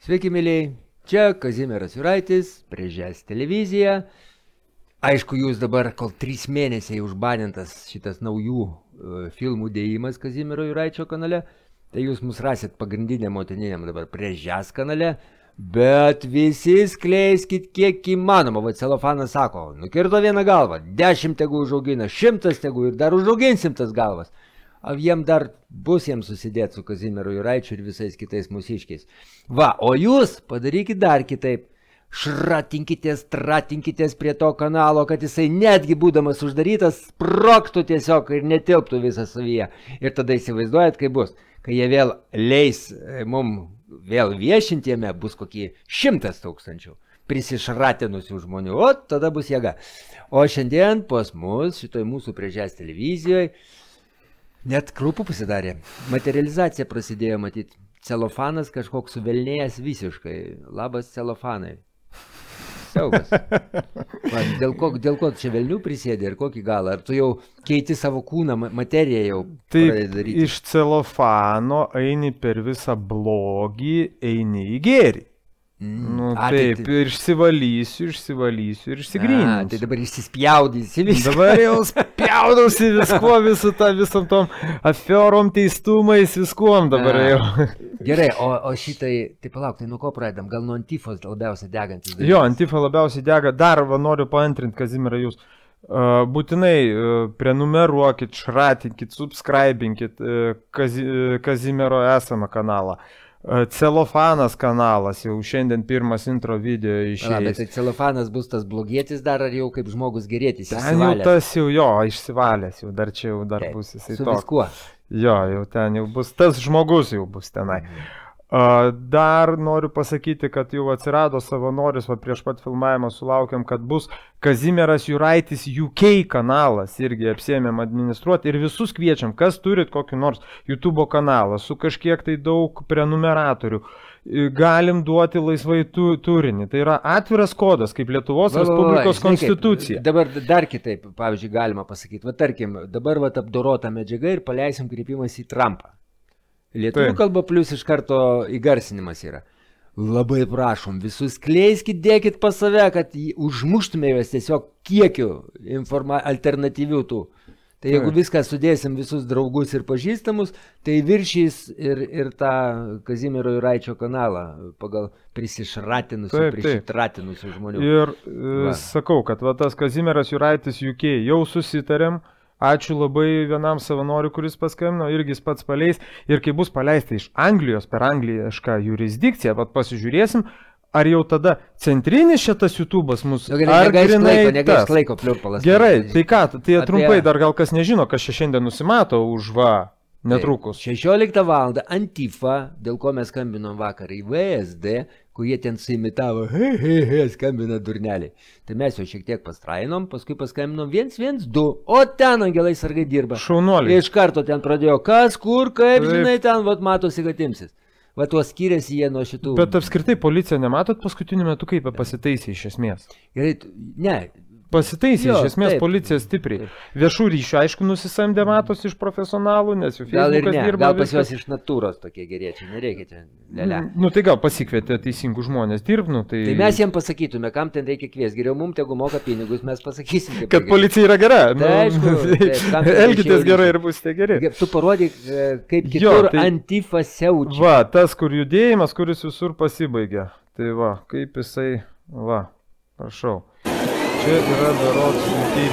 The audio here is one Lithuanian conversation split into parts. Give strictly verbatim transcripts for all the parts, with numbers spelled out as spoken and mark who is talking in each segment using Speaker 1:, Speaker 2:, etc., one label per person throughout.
Speaker 1: Sveiki, mėlyjei. Čia Kazimieras Juraitis, prieš Žes televiziją. Aišku, jūs dabar, kol trys mėnesiai užbanintas šitas naujų uh, filmų dėjimas Kazimiero Juraičio kanale, tai jūs mus rasit pagrindinėm motininiam dabar prieš Žes kanale, bet visi skleiskit kiek įmanoma. Va, celofanas sako, nukirto vieną galvą, dešimt tegu užaugina, šimtas tegu ir dar užauginsim tas galvas. O jiem dar bus jiems susidėti su Kazimieru Juraičiu ir visais kitais mūsiškiais. Va, o jūs padarykit dar kitaip. Šratinkitės, tratinkitės prie to kanalo, kad jisai netgi būdamas uždarytas, sproktų tiesiog ir netilptų visą savyje. Ir tada įsivaizduojat, kaip bus. Kai jie vėl leis mum vėl viešinti jame, bus kokį šimtas tūkstančių prisišratinusių žmonių. O tada bus jėga. O šiandien pas mus, šitoj mūsų prieš Žes televizijoje, net krūpų pasidarė. Materializacija prasidėjo, matyt. Celofanas kažkoks suvelnėjęs visiškai. Labas, celofanai. Siaubas. Va, dėl, ko, dėl ko čia velnių prisėdė ir kokį galą? Ar tu jau keiti savo kūną, materiją jau pradedi daryti?
Speaker 2: Iš celofano eini per visą blogį, eini į gėrį. Mm. Nu, A, taip, tai, tai... ir išsivalysiu, išsivalysiu ir išsigryninsiu.
Speaker 1: Tai dabar išsispjaudysi viską.
Speaker 2: Dabar jau spjaudausi viskuo, visų tą, visom tom aferom, teistumais, viskuom dabar A. jau.
Speaker 1: Gerai, o, o šitai, tai palauk, tai nuo ko pradedam? Gal nuo Antifos labiausiai degantis?
Speaker 2: Jo, Antifa labiausiai dega. Dar va, noriu paantrinti, Kazimierą, jūs. Uh, būtinai uh, prenumeruokit, šratinkit, subscribinkit uh, Kazi, uh, Kazimiero esamą kanalą. Celofanas kanalas, jau šiandien pirmas intro video išėjęs.
Speaker 1: Bet tai celofanas bus tas blogietis dar, ar jau kaip žmogus gerėtis
Speaker 2: išsivalęs? Ten jau tas jau jo, išsivalęs, jau dar čia jau dar
Speaker 1: Taip,
Speaker 2: bus jisai
Speaker 1: su
Speaker 2: toks.
Speaker 1: Viskuo.
Speaker 2: Jo, jau ten jau bus, tas žmogus jau bus tenai. Mhm. Uh, dar noriu pasakyti, kad jau atsirado savanoris, va prieš pat filmavimą sulaukiam, kad bus Kazimieras Juraitis U K kanalas, irgi apsėmėm administruoti ir visus kviečiam, kas turit kokį nors YouTube kanalą su kažkiek tai daug prenumeratorių, galim duoti laisvai tu, turinį. Tai yra atviras kodas, kaip Lietuvos va, Respublikos va, va, konstitucija.
Speaker 1: Kaip, dabar dar kitaip, pavyzdžiui, galima pasakyti, va tarkim, dabar va apdorota medžiaga ir paleisim kreipimas į Trumpą. Lietuvių kalba plus iš karto įgarsinimas yra. Labai prašom, visus kleiskit, dėkit pas save, kad užmuštume juos tiesiog kiekiu informa- alternatyvių tų. Tai jeigu Taip. viską sudėsim visus draugus ir pažįstamus, tai viršys ir, ir tą Kazimiero Juraičio kanalą pagal prisišratinusių, prisitratinusių žmonių.
Speaker 2: Ir va. sakau, kad va, tas Kazimieras Juraitis U K jau susitarėm. Ačiū labai vienam savanoriui, kuris paskambino, irgi jis pats paleis. Ir kai bus paleista iš Anglijos per anglišką jurisdikciją, pat pasižiūrėsim, ar jau tada centrinis šitas YouTube'as mus,
Speaker 1: nu, gerai,
Speaker 2: ar grinai
Speaker 1: laiko,
Speaker 2: tas.
Speaker 1: Laiko, pliurpalas,
Speaker 2: gerai, tai ką, tai
Speaker 1: Apie...
Speaker 2: trumpai dar gal kas nežino, kas čia šiandien nusimato už va netrukus.
Speaker 1: Tai, šešioliktą valandą Antifa, dėl ko mes skambinom vakar į V S D, kurie ten suimitavo, he, he, he, skambina durneliai. Tai mes jau šiek tiek pastrainom, paskui paskambinom viens vienas du, o ten angelai sargai dirba.
Speaker 2: Šaunuoliai.
Speaker 1: Iš karto ten pradėjo, kas, kur, kaip, Taip. žinai, ten, vat matosi, kad imsis. Va tuo skiriasi jie nuo šitų.
Speaker 2: Bet apskritai policija nematot paskutiniu metu, kaip pasitaisė iš esmės?
Speaker 1: Gerai, ne.
Speaker 2: Pasitaisė,
Speaker 1: jo,
Speaker 2: iš esmės
Speaker 1: taip,
Speaker 2: policija stipriai.
Speaker 1: Taip.
Speaker 2: Viešų ryšių, aišku, nusisamdė matos iš profesionalų, nes jų Facebookas dirba.
Speaker 1: Gal pas
Speaker 2: viskas.
Speaker 1: juos iš natūros tokie geriečiai, nereikia čia. Lele.
Speaker 2: Nu tai gal pasikvietė teisingų žmonės dirb, nu tai...
Speaker 1: Tai mes jiems pasakytume, kam ten reikia kvies. Geriau mums tegu moka pinigus, mes pasakysim.
Speaker 2: Kad reikia. Policija yra gera.
Speaker 1: Tai aišku,
Speaker 2: taip, elkitės gerai ir busite geri.
Speaker 1: Tu parodyk, kaip kitur jo, tai... Antifa siaučia.
Speaker 2: Va, tas, kur judėjimas, kuris visur pasibaigia. Tai va, kaip jisai, va, prašau. Čia yra berods U K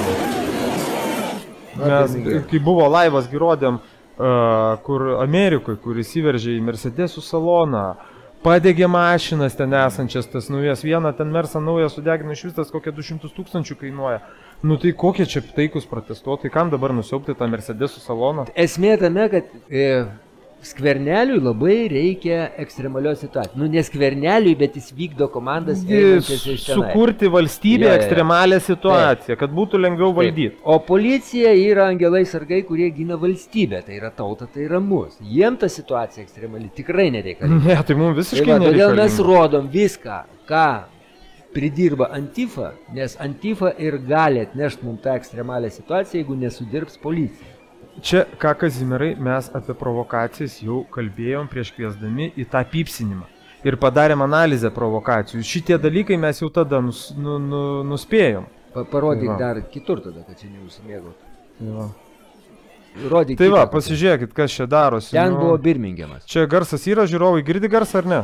Speaker 2: Vilnius. Mes, kai buvo laivas, girodėm, uh, kur Amerikoje, kur įsiveržė į Mercedesų saloną, padegė mašinas ten esančias, tas naujas, vieną ten Mersą naują sudegino, iš vis tas kokie du šimtus tūkstančių kainuoja. Nu tai kokie čia taikus protestuotojai, kam dabar nusiaupti tą Mercedesų saloną?
Speaker 1: Esmė tame, kad... E... Skverneliui labai reikia ekstremalios situacijos. Nu, ne Skverneliui, bet jis vykdo komandas.
Speaker 2: Sukurti valstybę ja, ja, ja. ekstremalią situaciją, Taip. kad būtų lengviau valdyti.
Speaker 1: Taip. O policija yra angelai sargai, kurie gina valstybę. Tai yra tauta, tai yra mus. Jiem ta situacija ekstremali tikrai nereikalinga.
Speaker 2: Ne, tai mums visiškai
Speaker 1: tai va,
Speaker 2: nereikalinga.
Speaker 1: Todėl mes rodom viską, ką pridirba Antifa, nes Antifa ir gali atnešti mums tą ekstremalią situaciją, jeigu nesudirbs policija.
Speaker 2: Čia, ką Kazimierai, mes apie provokacijas jau kalbėjom prieš kviesdami į tą pypsinimą. ir padarėm analizę provokacijų. Šitie dalykai mes jau tada nus, nu, nu, nuspėjom.
Speaker 1: Pa, parodyk
Speaker 2: Tai va.
Speaker 1: dar kitur tada, kad čia neužsimėgautų.
Speaker 2: Tai va,
Speaker 1: Rodyk
Speaker 2: tai va
Speaker 1: kitą, kad-
Speaker 2: pasižiūrėkit, kas čia darosi.
Speaker 1: Ten
Speaker 2: nu,
Speaker 1: buvo Birmingemas.
Speaker 2: Čia garsas yra, žiūrovai girdi garsą ar ne?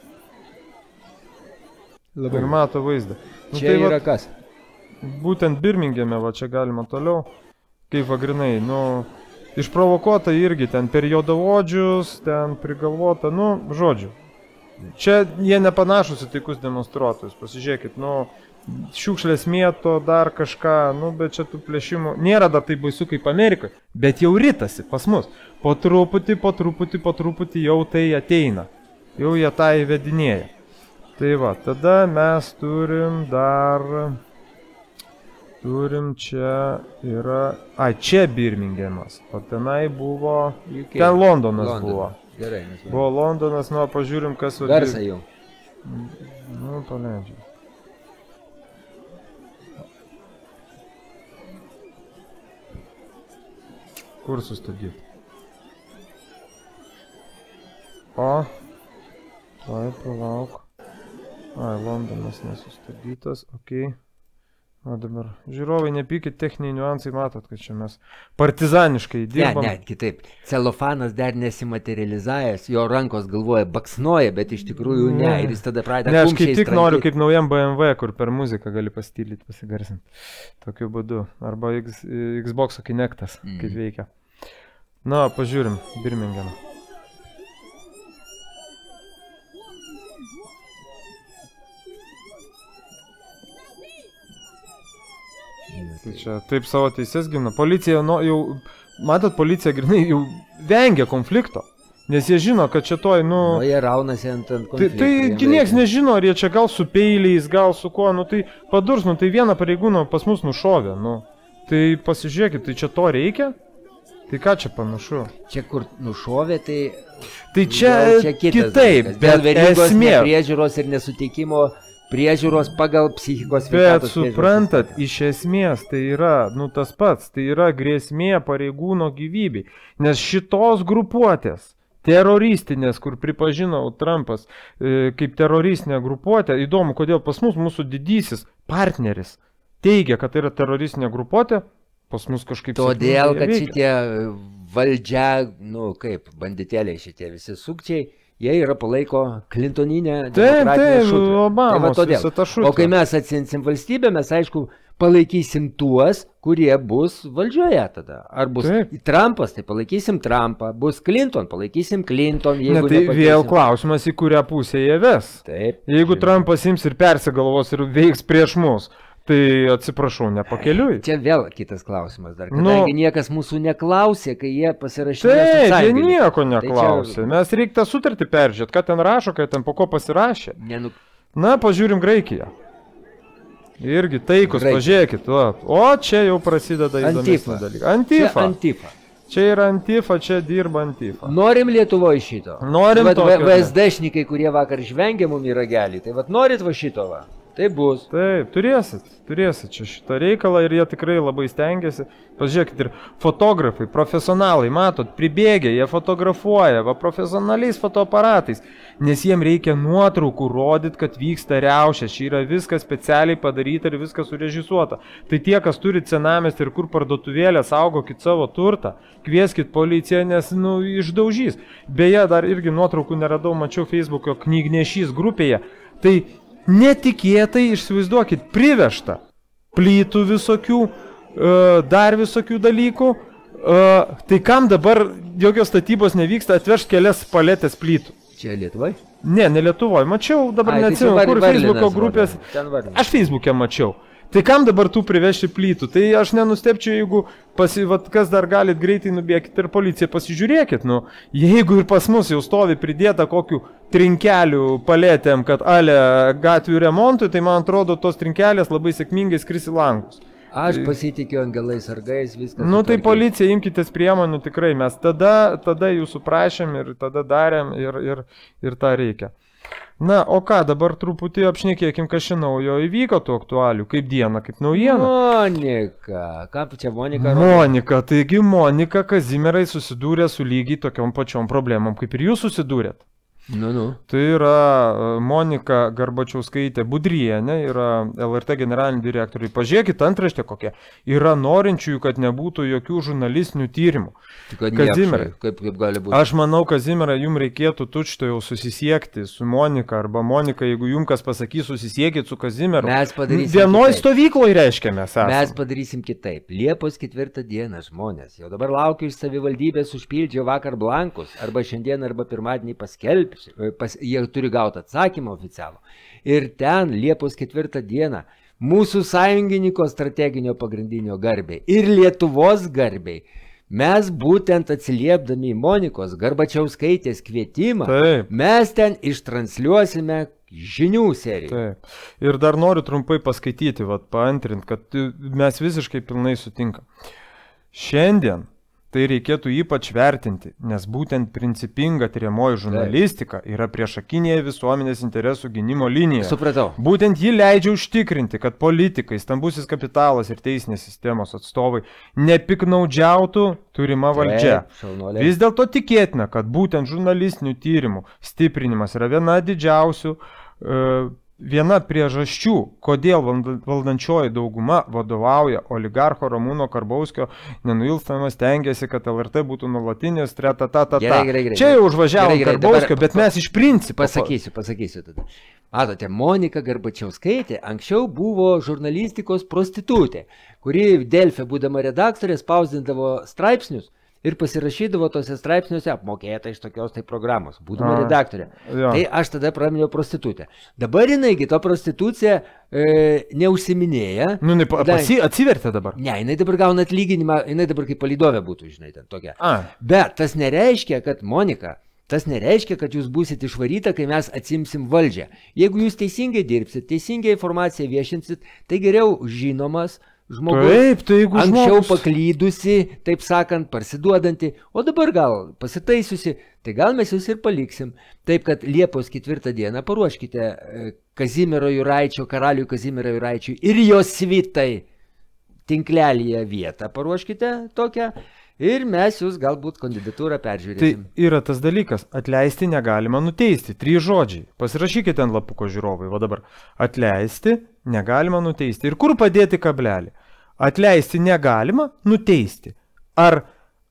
Speaker 1: Labai.
Speaker 2: Ir mato vaizdą. Nu,
Speaker 1: Čia
Speaker 2: tai
Speaker 1: yra
Speaker 2: va,
Speaker 1: kas?
Speaker 2: būtent Birmingeme, va čia galima toliau. Kaip va grinai, nu, išprovokuota irgi ten per juodaodžius, ten prigalvota, nu, žodžiu. Čia jie nepanašus į taikus demonstruotojus, pasižiūrėkit, nu, šiukšlės mėto, dar kažką, nu, bet čia tų plėšimų, nėra dar tai baisu kaip Amerikoje, bet jau ritasi pas mus. Po truputį, po truputį, po truputį jau tai ateina, jau jie tą įvedinėja. Tai va, tada mes turim dar, turim čia yra, ai, čia Birmingemas, o tenai buvo,
Speaker 1: U K.
Speaker 2: ten Londonas
Speaker 1: Londonas.
Speaker 2: buvo.
Speaker 1: Gerai, mes
Speaker 2: Buvo Londonas, nu, pažiūrim, kas... va-
Speaker 1: Garsą jau.
Speaker 2: Nu, paleidžiu. Kur sustabdyti? O, tai palauk. Ai, Londonas nesustabdytas, okei. Okay. O dabar, žiūrovai, nepykit, techniniai niuansai, matot, kad čia mes partizaniškai
Speaker 1: Ne,
Speaker 2: dirbam.
Speaker 1: ne, kitaip. Celofanas dar nesimaterializavęs, jo rankos galvoja baksnoja, bet iš tikrųjų ne.
Speaker 2: Ne.
Speaker 1: Ir jis tada pradeda
Speaker 2: Ne, aš kaip
Speaker 1: kumščiais
Speaker 2: tik noriu,
Speaker 1: trankyt.
Speaker 2: kaip naujam B M W, kur per muziką gali pastylyti, pasigarsinti. Tokiu būdu. Arba X, Xbox Kinectas,
Speaker 1: Mhm.
Speaker 2: kaip veikia. Na, pažiūrim, Birmingemą. Tai čia taip savo teises gina. Policija, nu, jau, matot, policija grinai jau vengia konflikto. Nes jie žino, kad čia toj, nu...
Speaker 1: O jie raunasi ant, ant
Speaker 2: Tai,
Speaker 1: konfliktų.
Speaker 2: tai
Speaker 1: jiem
Speaker 2: gi nieks
Speaker 1: reikia.
Speaker 2: nežino, ar jie čia gal su peiliais, gal su kuo, nu tai padurs, nu tai vieną pareigūną pas mus nušovė, nu. Tai pasižiūrėkit, tai čia to reikia? Tai ką čia panašu?
Speaker 1: Čia kur nušovė, tai...
Speaker 2: Tai čia,
Speaker 1: Gal čia kitas
Speaker 2: kitaip,
Speaker 1: dalykas. Dėl
Speaker 2: bet
Speaker 1: verygos
Speaker 2: esmė.
Speaker 1: nepriežiūros ir nesuteikimo priežiūros pagal psichikos
Speaker 2: Bet
Speaker 1: sveikatos priežiūros
Speaker 2: suprantat,
Speaker 1: sistemą.
Speaker 2: iš esmės tai yra, nu tas pats, tai yra grėsmė pareigūno gyvybei. Nes šitos grupuotės, teroristinės, kur pripažino Trumpas e, kaip teroristinė grupuotė, įdomu, kodėl pas mus mūsų didysis partneris teigia, kad tai yra teroristinė grupuotė, pas mus kažkaip...
Speaker 1: Todėl,
Speaker 2: sėkmingai
Speaker 1: kad
Speaker 2: veikia.
Speaker 1: šitie valdžia, nu kaip, banditėliai šitie visi sukčiai, jie yra palaiko Clintoninę
Speaker 2: Taip,
Speaker 1: demokratinę
Speaker 2: taip,
Speaker 1: šutę. Tai va
Speaker 2: Obamos
Speaker 1: todėl.
Speaker 2: visą tą šutę.
Speaker 1: O kai mes atsinsim valstybę, mes aišku palaikysim tuos, kurie bus valdžioje tada. Ar bus
Speaker 2: Taip.
Speaker 1: Trumpas, tai palaikysim Trumpą, bus Clinton, palaikysim Clinton.
Speaker 2: Ne,
Speaker 1: Jeigu
Speaker 2: tai
Speaker 1: nepakeisim-
Speaker 2: vėl klausimas, į kurią pusę jie ves.
Speaker 1: Taip.
Speaker 2: Jeigu
Speaker 1: žinoma.
Speaker 2: Trumpas ims ir persigalvos ir veiks prieš mus, tai atsiprašau, nepakeliui.
Speaker 1: Čia vėl kitas klausimas dar.
Speaker 2: Nu-
Speaker 1: Kadangi niekas mūsų neklausė, kai jie pasirašinėjo
Speaker 2: Taip, jie
Speaker 1: sąjungininkus.
Speaker 2: nieko
Speaker 1: Tai
Speaker 2: neklausė.
Speaker 1: čia-
Speaker 2: Mes reikia tą sutartį peržiūrėti, ką ten rašo, ką ten po ko pasirašė.
Speaker 1: Nenu...
Speaker 2: Na, pažiūrim Graikiją. Irgi taikus,
Speaker 1: Graikija.
Speaker 2: pažiūrėkit. Va. O čia jau prasideda
Speaker 1: Antifa.
Speaker 2: įdomesni dalykai.
Speaker 1: Čia
Speaker 2: Antifa.
Speaker 1: Antifa.
Speaker 2: Čia yra Antifa, čia dirba Antifa.
Speaker 1: Norim Lietuvoje šito.
Speaker 2: Norim
Speaker 1: vat,
Speaker 2: tokio,
Speaker 1: V S D-šnikai, kurie vakar žvengė mum į ragelį. Tai vat norit va šito va. Tai bus.
Speaker 2: Taip, turėsit, turėsit čia šitą reikalą ir jie tikrai labai stengiasi. Pažiūrėkit, ir fotografai, profesionalai, matot, pribėgė, jie fotografuoja, va profesionaliais fotoaparatais, nes jiem reikia nuotraukų rodyti, kad vyksta riaušės, čia yra viskas specialiai padaryta ir viskas surežisuota. Tai tie, kas turi senamiestį ir kur parduotuvėlė, saugokit savo turtą, kvieskit policiją, nes, nu, išdaužys. Beje, dar irgi nuotraukų neradau, mačiau Facebook'o knygnešys grupėje. Tai netikėtai, išsivaizduokit, privežta plytų visokių, e, dar visokių dalykų. E, tai kam dabar jokios statybos nevyksta, atvežt kelias paletės plytų?
Speaker 1: Čia Lietuvai?
Speaker 2: Ne, ne Lietuvoje, mačiau, dabar
Speaker 1: Ai, tai čia
Speaker 2: neatsimenu,
Speaker 1: Var-
Speaker 2: kur
Speaker 1: Varlinas
Speaker 2: Facebook'o
Speaker 1: rodo.
Speaker 2: grupės.
Speaker 1: Ten Varlinas.
Speaker 2: Aš Facebook'e mačiau. Tai kam dabar tų privežti plytų? Tai aš nenustepčiau, jeigu pasi, vat, kas dar galit greitai nubėgti ir policiją pasižiūrėkit. Nu, jeigu ir pas mus jau stovi pridėta kokių trinkelių palėtėm, kad ale gatvių remontui, tai man atrodo, tos trinkelės labai sėkmingai skris į langus.
Speaker 1: Aš pasitikiu angelais sargais, viskas.
Speaker 2: Nu tai
Speaker 1: sutvarkyta.
Speaker 2: policija, imkitės priemonių tikrai, mes tada, tada jūsų prašėm ir tada darėm ir, ir, ir tą reikia. Na, o ką, dabar truputį apšnekėkim, kas čia naujo įvyko tų aktualių, kaip diena, kaip naujiena.
Speaker 1: Monika. Ką čia Monika rodo?
Speaker 2: Monika, taigi Monika Kazimierai susidūrė su lygiai tokiom pačiom problemom, kaip ir jūs susidūrėt.
Speaker 1: Nu, nu.
Speaker 2: Tai yra e, Monika Garbačiauskaitė Budrienė, yra L R T generalinė direktorė. Pažiūrėkit antraštę kokia. Yra norinčiųjų, kad nebūtų jokių žurnalistinių tyrimų. Kazimierai,
Speaker 1: kaip, kaip gali būti.
Speaker 2: Aš manau, Kazimierai, jums reikėtų tučto jau susisiekti su Monika arba Monika, jeigu jums kas pasakys, susisiekit su Kazimieru.
Speaker 1: Mes padarysim
Speaker 2: Vienoj
Speaker 1: kitaip.
Speaker 2: stovykloje reiškia mes esame.
Speaker 1: Mes padarysim kitaip. Liepos ketvirtą dieną žmonės jau dabar laukia iš savivaldybės užpildžiau vakar blankus, arba šiandien, arba pirmadienį paskelbsiu. Pas, jie turi gauti atsakymą oficialų. Ir ten Liepos ketvirtą dieną mūsų sąjungininko strateginio pagrindinio garbei ir Lietuvos garbei mes būtent atsiliepdami į Monikos Garbačiauskaitės kvietimą,
Speaker 2: Taip.
Speaker 1: mes ten ištransliuosime žinių seriją.
Speaker 2: Taip. Ir dar noriu trumpai paskaityti, vat, paantrint, kad mes visiškai pilnai sutinkam. Šiandien tai reikėtų ypač vertinti, nes būtent principinga tyriamoji žurnalistika yra priešakinėje visuomenės interesų gynimo linijoje.
Speaker 1: Supratau.
Speaker 2: Būtent ji leidžia užtikrinti, kad politikai, stambusis kapitalas ir teisinės sistemos atstovai nepiknaudžiautų turima valdžia.
Speaker 1: Taip,
Speaker 2: Vis dėlto tikėtina, kad būtent žurnalistinių tyrimų stiprinimas yra viena didžiausių uh, Viena priežasčių, kodėl valdančioji dauguma vadovauja oligarcho Ramūno Karbauskio nenuilstamas tengiasi, kad L R T būtų nuolatinis, treta, ta, ta, ta.
Speaker 1: Gerai, gerai, gerai.
Speaker 2: Čia jau užvažiavo
Speaker 1: Gerai, gerai,
Speaker 2: Karbauskio,
Speaker 1: dabar
Speaker 2: bet mes iš principo...
Speaker 1: Pasakysiu, pasakysiu tada. Matote, Monika Garbačiauskaitė anksčiau buvo žurnalistikos prostitutė, kuri Delfė, būdama redaktorė, spausdindavo straipsnius ir pasirašydavo tose straipsniuose apmokėta iš tokios tai programos, būdama
Speaker 2: A,
Speaker 1: redaktorė.
Speaker 2: jo.
Speaker 1: Tai aš tada praminiau prostitutę. Dabar jinaigi to prostitucija e, neužsiminėja.
Speaker 2: Nu, ne, pasi, atsivertė dabar.
Speaker 1: Ne, jinai dabar gauna atlyginimą, jinai dabar kaip palydovė būtų, žinai, ten tokia.
Speaker 2: A.
Speaker 1: Bet tas nereiškia, kad Monika, tas nereiškia, kad jūs būsit išvaryta, kai mes atsimsim valdžią. Jeigu jūs teisingai dirbsit, teisingai informaciją viešinsit, tai geriau žinomas žmogus,
Speaker 2: Taip, tai jeigu
Speaker 1: anksčiau
Speaker 2: žmogus...
Speaker 1: paklydusi, taip sakant, parsiduodanti, o dabar gal pasitaisiusi, tai gal mes jūs ir paliksim. Taip, kad Liepos ketvirtą dieną paruoškite e, Kazimiero Juraičio, karaliui Kazimiero Juraičiui ir jos svitai tinklelyje vietą paruoškite tokią ir mes jūs galbūt kandidatūrą
Speaker 2: Tai
Speaker 1: peržiūrėsim.
Speaker 2: yra tas dalykas, atleisti negalima nuteisti. Trys žodžiai. Pasirašykite ant lapuko žiūrovai, va dabar. Atleisti negalima nuteisti. Ir kur padėti kablelį? Atleisti negalima nuteisti. Ar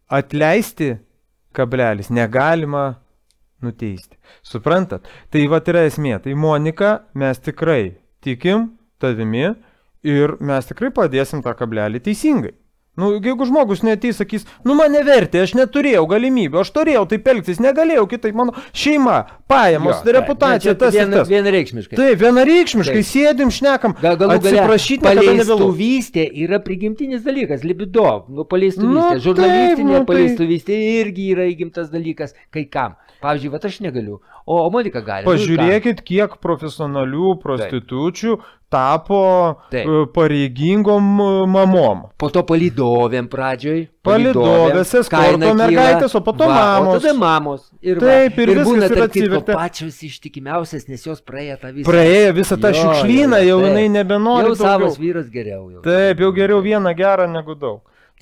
Speaker 2: atleisti kablelis negalima nuteisti? Suprantat? Tai va yra esmė. Tai Monika, mes tikrai tikim tavimi ir mes tikrai padėsim tą kablelį teisingai. Nu, jeigu žmogus neateis, sakys, nu mane vertė, aš neturėjau galimybę, aš turėjau taip elgtis, negalėjau kitaip, mano šeima, pajamos,
Speaker 1: Jo,
Speaker 2: reputacija,
Speaker 1: taip,
Speaker 2: tas ir
Speaker 1: vien,
Speaker 2: tas.
Speaker 1: vienareikšmiškai.
Speaker 2: Taip, vienareikšmiškai,
Speaker 1: Taip.
Speaker 2: sėdim, šnekam,
Speaker 1: Gal galų gale
Speaker 2: atsiprašyti, niekada nevėlu.
Speaker 1: paleistuvystė yra prigimtinis dalykas, libido, nu paleistuvystė,
Speaker 2: Nu,
Speaker 1: žurnalistinė
Speaker 2: taip, nu, tai-
Speaker 1: paleistuvystė irgi yra įgimtas dalykas, kai kam. Pavyzdžiui, va aš negaliu, o, o Monika gali. Nu, ir ką?
Speaker 2: Pažiūrėkit, kiek profesionalių prostitučių tapo
Speaker 1: Taip.
Speaker 2: e, pareigingom e, mamom.
Speaker 1: Po to palydovėm pradžioj.
Speaker 2: Palydovės, eskorto
Speaker 1: kaina kyla.
Speaker 2: mergaitės, o po to
Speaker 1: Va,
Speaker 2: mamos.
Speaker 1: O tada mamos. Ir,
Speaker 2: Taip,
Speaker 1: va,
Speaker 2: ir viskas
Speaker 1: būna
Speaker 2: ir
Speaker 1: tarp kitko
Speaker 2: atsivertė.
Speaker 1: pačios ištikimiausias, nes jos praėjo tą visą.
Speaker 2: Praėjo visą tą
Speaker 1: Jo,
Speaker 2: šiukšlyną,
Speaker 1: jo,
Speaker 2: jau
Speaker 1: taip.
Speaker 2: jinai nebenori
Speaker 1: Jau
Speaker 2: daugiau.
Speaker 1: savas vyras geriau. Jau.
Speaker 2: Taip, jau geriau vieną gerą negu daug.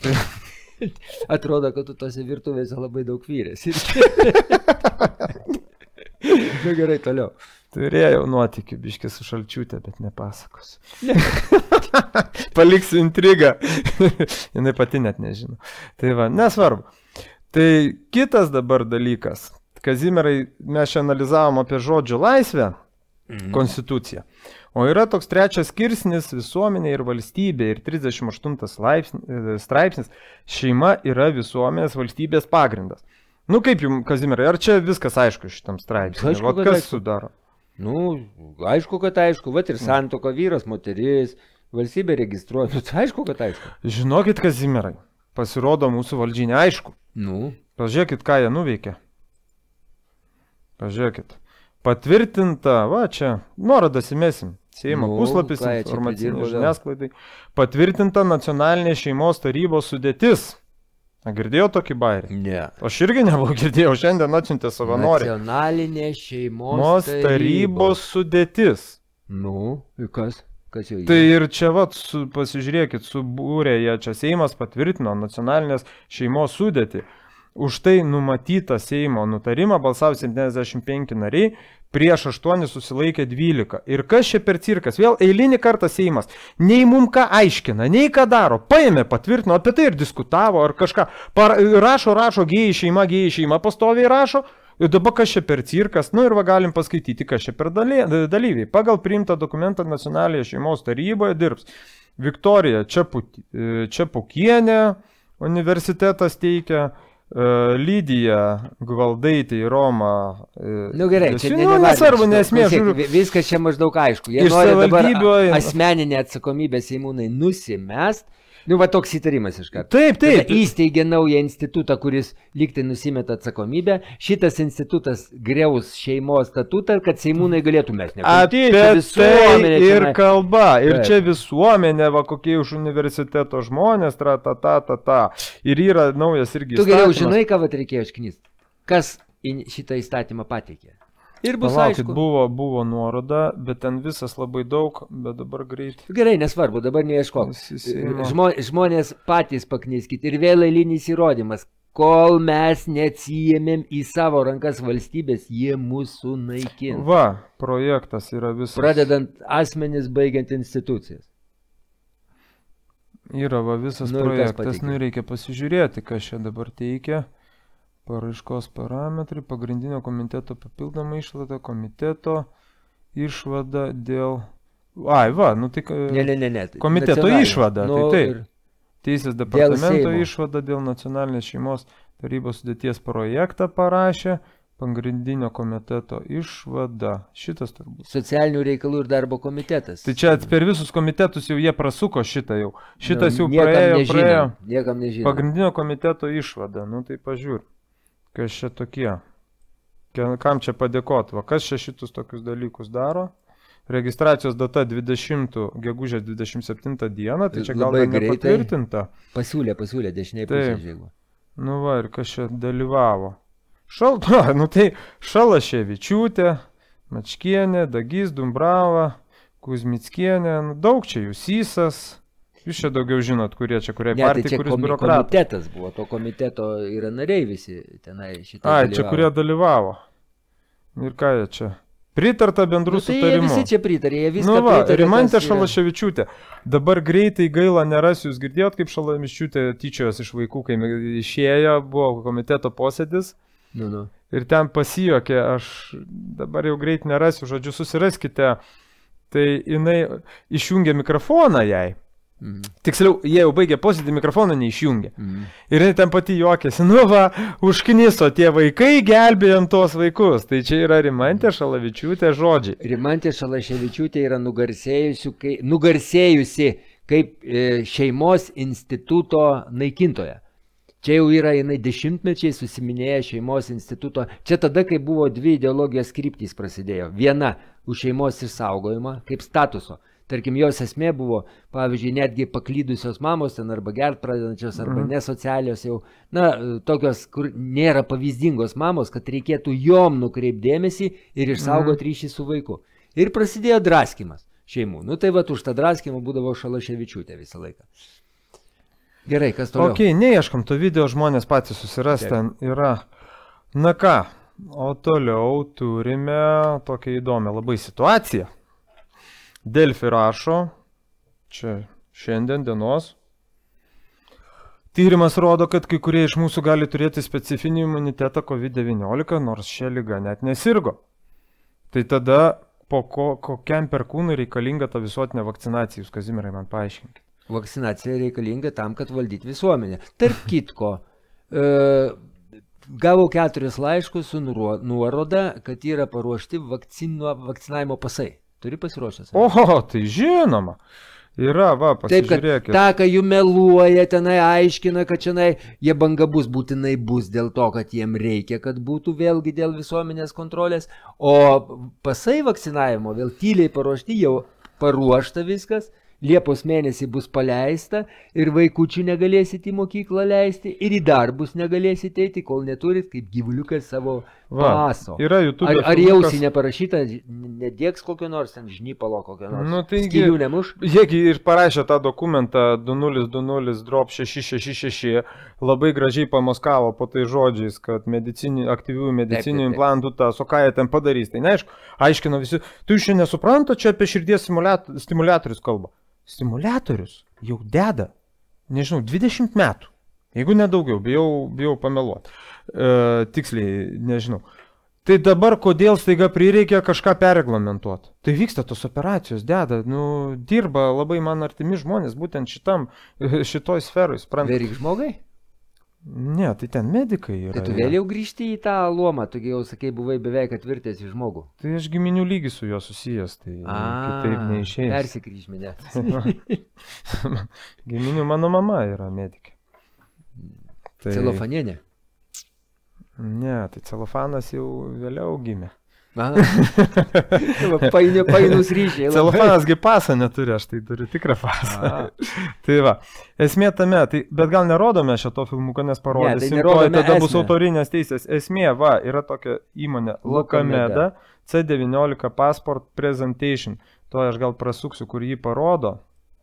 Speaker 1: Atrodo, kad tu tose virtuvėse labai daug vyrės. Na gerai, toliau.
Speaker 2: Turėjau nuotykių biškį su Šalčiūtė, bet nepasakosiu. Paliksiu intrigą. Jinai pati net nežino. Tai va, nesvarbu. Tai kitas dabar dalykas. Kazimierai, mes čia analizavom apie žodžio laisvę,
Speaker 1: Mhm.
Speaker 2: konstituciją. O yra toks trečias skirsnis visuomenė ir valstybė ir trisdešimt aštuntas laipsnis, straipsnis šeima yra visuomenės valstybės pagrindas. Nu kaip jums, Kazimierai, ar čia viskas aišku šitam straipsniui?
Speaker 1: Aišku,
Speaker 2: Va,
Speaker 1: kad
Speaker 2: kas
Speaker 1: aišku.
Speaker 2: sudaro?
Speaker 1: Nu, aišku, kad aišku. Vat ir santuoka vyras, moteris, valstybė registruoja. Nu, tai aišku, kad aišku.
Speaker 2: Žinokit, Kazimierai, pasirodo mūsų valdžiai neaišku.
Speaker 1: Nu,
Speaker 2: Pažiūrėkit, ką jie nuveikė. Pažiūrėkit. Patvirtinta, va čia, nuorodas įmesim. Seimo
Speaker 1: Nu,
Speaker 2: puslapis
Speaker 1: ką jie čia
Speaker 2: informacinė
Speaker 1: pridirbo vėl?
Speaker 2: žiniasklaidai. Patvirtinta nacionalinė šeimos tarybos sudėtis. A, girdėjau tokį bairį?
Speaker 1: ne.
Speaker 2: Aš irgi nebuvau girdėjau, šiandien atsiuntė savanoriai.
Speaker 1: Nacionalinė šeimos
Speaker 2: Mos tarybos sudėtis.
Speaker 1: Nu, ir kas? Kas jau
Speaker 2: Tai ir čia vat, su, pasižiūrėkit, subūrė jie čia Seimas patvirtino nacionalinės šeimos sudėtį. už tai numatytą Seimo nutarimą balsavo septyniasdešimt penki nariai, prieš aštuoni susilaikė dvylika. Ir kas čia per cirkas? Vėl eilinį kartą Seimas. Nei mum ką aiškina, nei ką daro. Paėmė, patvirtino, apie tai ir diskutavo, ar kažką. Par, rašo, rašo, gėjai šeima, gėjai šeima, pastoviai rašo. Ir dabar kas čia per cirkas? Nu ir va galim paskaityti, kas čia per dalyviai. Pagal priimtą dokumentą nacionalinėje šeimos taryboje dirbs Viktorija Čepukienė, universitetas teikia, Lydija Gvaldaitė, Roma.
Speaker 1: Nu gerai, čia
Speaker 2: nu, nesvarbu, nesmė.
Speaker 1: Viskas čia maždaug aišku. Jie nori dabar asmeninę atsakomybę Seimūnai nusimest. Nu, va toks įtarimas iš karto.
Speaker 2: Taip, taip.
Speaker 1: Įsteigė naują institutą, kuris lygtai nusimeta atsakomybę. Šitas institutas griaus šeimos statutą, kad Seimūnai galėtų mes
Speaker 2: nekalbėti. Apie tai ir kalba. Ir čia visuomenė, va kokie už universiteto žmonės, tra, ta, ta, ta, ta. Ir yra naujas irgi
Speaker 1: įstatymas. Tu geriau žinai, ką vat reikėjo išknyst? Kas šitą įstatymą pateikė? Ir bus
Speaker 2: Palaukit,
Speaker 1: aišku.
Speaker 2: Buvo, buvo nuoroda, bet ten visas labai daug, bet dabar greit.
Speaker 1: Gerai, nesvarbu, dabar neieškok. Žmo, žmonės patys paknyskit. Ir vėl eilinis įrodymas. Kol mes neatsijėmėm į savo rankas valstybės, jie mūsų naikins.
Speaker 2: Va, projektas yra visas.
Speaker 1: Pradedant asmenis, baigiant institucijas.
Speaker 2: Yra va visas nu, projektas, nu reikia pasižiūrėti, kas čia dabar teikia. Paraiškos parametrai, pagrindinio komiteto papildoma išvada, komiteto išvada dėl... Ai, va, nu tai...
Speaker 1: Ne, ne, ne, ne.
Speaker 2: Komiteto
Speaker 1: Nacionalinė.
Speaker 2: išvada,
Speaker 1: nu,
Speaker 2: tai taip. Teisės departamento
Speaker 1: dėl
Speaker 2: išvada dėl nacionalinės šeimos tarybos sudėties projektą parašė, pagrindinio komiteto išvada. Šitas turbūt.
Speaker 1: Socialinių reikalų ir darbo komitetas.
Speaker 2: Tai čia per visus komitetus jau jie prasuko šitą jau. Šitas
Speaker 1: nu,
Speaker 2: jau praėjo,
Speaker 1: nežinom,
Speaker 2: praėjo.
Speaker 1: Niekam nežinom.
Speaker 2: Pagrindinio komiteto išvada, nu tai pažiūr. Kas čia tokie? Kam čia padėkot? Va, kas čia šitus tokius dalykus daro? Registracijos data dvidešimtų gegužės dvidešimt septintą dieną, tai čia gal nepatvirtinta.
Speaker 1: Pasiūlė, pasiūlė, dešiniai pusė žėgo.
Speaker 2: Nu va, ir kas čia dalyvavo? Šal, na, nu tai Šalaševičiūtė, Mačkienė, Dagys, Dumbrava, Kuzmickienė, nu, daug čia jų Sysas. Jūs čia daugiau žinot, kurie čia, kurie
Speaker 1: ne,
Speaker 2: partija,
Speaker 1: tai
Speaker 2: kuris
Speaker 1: komi,
Speaker 2: biurokratas.
Speaker 1: Komitetas buvo, to komiteto yra nariai visi tenai šitą
Speaker 2: Ai, čia kurie dalyvavo. Ir ką jie čia? Pritarta bendrų
Speaker 1: nu, tai
Speaker 2: sutarimu.
Speaker 1: Visi čia pritarė, jie viską
Speaker 2: nu, va,
Speaker 1: pritarė.
Speaker 2: Rimantė
Speaker 1: yra...
Speaker 2: Šalaševičiūtė. Dabar greitai gaila nerasiu, jūs girdėjot, kaip Šalaševičiūtė tyčiojos iš vaikų, kai išėjo, buvo komiteto posėdis.
Speaker 1: Nu, nu.
Speaker 2: Ir ten pasijokė, aš dabar jau greit nerasiu, žodžiu, susiraskite. Tai jinai išjungė mikrofoną jai.
Speaker 1: Mhm.
Speaker 2: Tiksliau, jie jau baigė posėdį, mikrofoną neišjungė.
Speaker 1: Mhm.
Speaker 2: Ir jinai ten pati juokėsi, nu va, užkniso tie vaikai, gelbėjom tuos vaikus. Tai čia yra Rimantė Šalavičiūtė žodžiai.
Speaker 1: Rimantė Šalaševičiūtė yra nugarsėjusi, kai, nugarsėjusi kaip e, šeimos instituto naikintoja. Čia jau yra jinai dešimtmečiai susiminėję šeimos instituto. Čia tada, kai buvo dvi ideologijos kryptys prasidėjo. Viena už šeimos išsaugojimą kaip statuso. Tarkim, jos esmė buvo, pavyzdžiui, netgi paklydusios mamos ten arba gert pradedančios, arba mm. nesocialios jau, na, tokios, kur nėra pavyzdingos mamos, kad reikėtų jom nukreipdėmėsi ir išsaugoti mm. ryšį su vaiku. Ir prasidėjo draskimas šeimų. Nu tai va, už tą draskimą būdavo Šalaševičiūtė visą laiką. Gerai, kas toliau?
Speaker 2: Ok, neieškom to video, žmonės patys susiras, ten yra. Na ką, o toliau turime tokią įdomią labai situaciją. Delfi rašo, čia šiandien dienos, tyrimas rodo, kad kai kurie iš mūsų gali turėti specifinį imunitetą COVID devyniolika, nors šią ligą net nesirgo. Tai tada po ko, kokiam perkūnui reikalinga ta visuotinė vakcinacija, jūs Kazimierai man paaiškinkite.
Speaker 1: Vakcinacija reikalinga tam, kad valdyti visuomenę. Tarp kitko, e, gavau keturis laiškus su nuoroda, kad yra paruošti vakcino, vakcinavimo pasai. Turi pasiruošęs?
Speaker 2: Oho, tai žinoma. Yra, va, pasižiūrėkit.
Speaker 1: Taip, kad tą, ką jų meluoja, tenai aiškina, kad šiandien jie banga bus, būtinai bus dėl to, kad jiem reikia, kad būtų vėlgi dėl visuomenės kontrolės. O pasai vakcinavimo vėl tyliai paruošti, jau paruošta viskas. Liepos mėnesį bus paleista ir vaikučių negalėsit į mokyklą leisti ir į darbus negalėsit eiti, kol neturit kaip gyvuliukas savo
Speaker 2: Va,
Speaker 1: paso.
Speaker 2: Yra YouTube
Speaker 1: Ar, ar
Speaker 2: filmukas-
Speaker 1: jausi neparašyta, nedėks kokio nors ten žnypalo kokio nors?
Speaker 2: Nu, taigi-
Speaker 1: Skylių nemuš?
Speaker 2: Jiegi ir parašė tą dokumentą du nulis du nulis drop šeši šeši šeši, labai gražiai pamoskavo po tai žodžiais, kad medicini, aktyvių medicinių
Speaker 1: Taip, taip, taip.
Speaker 2: implantų tas, o ką jie ten padarys. Tai neaišku, aiškino visi, tu iš čia nesupranta, čia apie širdies stimuliat- stimuliatorius kalba. Stimuliatorius jau deda, nežinau, dvidešimt metų, jeigu nedaugiau, bijau, bijau pameluoti, e, tiksliai nežinau. Tai dabar kodėl staiga prireikia kažką perreglamentuoti? Tai vyksta tos operacijos, deda, nu, dirba labai man artimi žmonės, būtent šitam, šitoj sferoj, suprantate?
Speaker 1: Verik žmogai?
Speaker 2: Ne, tai ten medikai yra.
Speaker 1: Tai tu vėl jau grįžti į tą luomą, tu jau sakai, buvai beveik atvirtęs į žmogų.
Speaker 2: Tai aš giminių lygį su juo susijęs, tai kitaip neišėjęs.
Speaker 1: Persikryž mane.
Speaker 2: Giminių mano mama yra medikė. Tai...
Speaker 1: Celofanienė.
Speaker 2: Ne, tai celofanas jau vėliau gimė.
Speaker 1: Painu, painus ryšiai. labai.
Speaker 2: Celofanas gi pasą neturi, aš tai turiu tikrą pasą. Tai va, esmė tame, tai, bet gal nerodome šito filmuko, nes parodysim,
Speaker 1: Ne, tai nerodome
Speaker 2: tuoj tada bus
Speaker 1: esmę.
Speaker 2: autorinės teisės. Esmė, va, yra tokia įmonė Lukameda, C devyniolika Passport Presentation. To aš gal prasuksiu, kur jį parodo.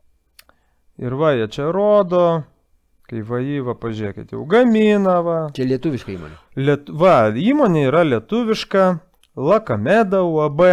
Speaker 2: Ir va, jie čia rodo, kai va jį, va, pažiūrėkit, jau gamina, va.
Speaker 1: Čia lietuviška įmonė.
Speaker 2: Liet... Va, įmonė yra lietuviška, Lukameda U A B,